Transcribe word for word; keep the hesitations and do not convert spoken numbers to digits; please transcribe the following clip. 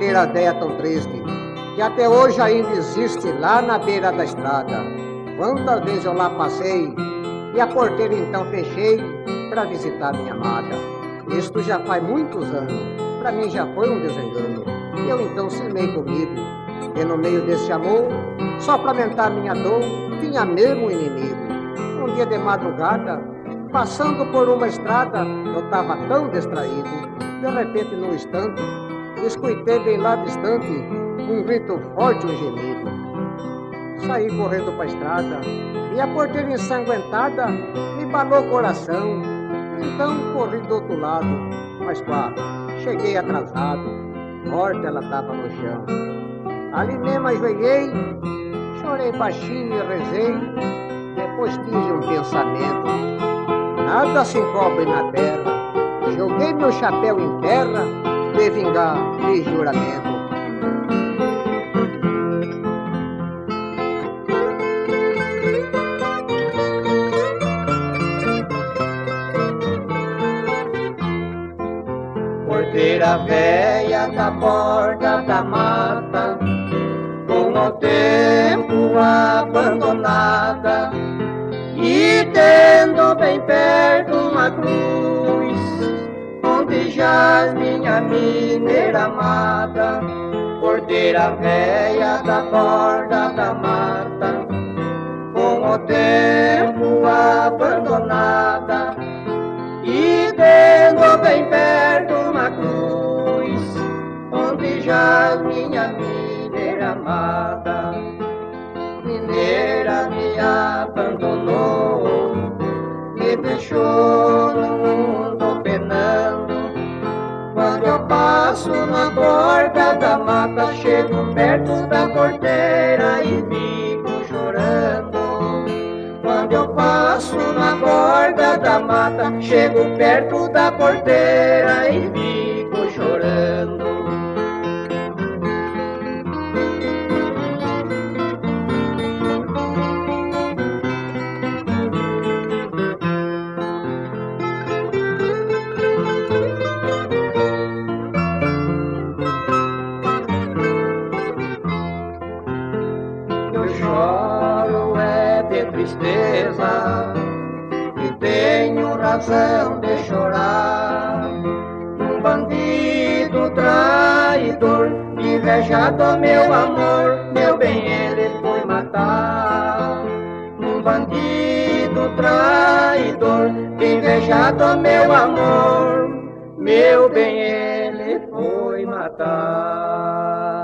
ver a véia tão triste, que até hoje ainda existe lá na beira da estrada. Quantas vezes eu lá passei, e a porteira então fechei para visitar minha amada. Isto já faz muitos anos, para mim já foi um desengano. Eu então cismei comigo, e no meio desse amor, só para aumentar minha dor, tinha mesmo um inimigo. Um dia de madrugada, passando por uma estrada, eu estava tão distraído, de repente num instante, escutei bem lá distante um grito forte, um gemido. Saí correndo para a estrada e a porteira ensanguentada me balou o coração. Então corri do outro lado, mas claro, cheguei atrasado, morta ela estava no chão. Ali mesmo ajoelhei, chorei baixinho e rezei, depois tive um pensamento, nada se encobre na terra, joguei meu chapéu em terra, de vingar de juramento. Porteira véia da porta da mata, com o tempo abandonada, e tendo bem perto uma cruz, onde jaz minha mineira amada. Porteira véia da porta da mata, com o tempo abandonada, e tendo bem perto uma cruz, onde jaz minha mineira amada. Mineira me abandonou, me deixou no mundo penando. Quando eu passo na porta da mata, chego perto da porteira e fico chorando. Quando eu passo na porta da mata, chego perto da porteira e fico chorando. Eu choro é de tristeza, e tenho razão de chorar. Um bandido traidor, invejado meu amor, meu bem ele foi matar. Um bandido traidor, invejado meu amor, meu bem ele foi matar.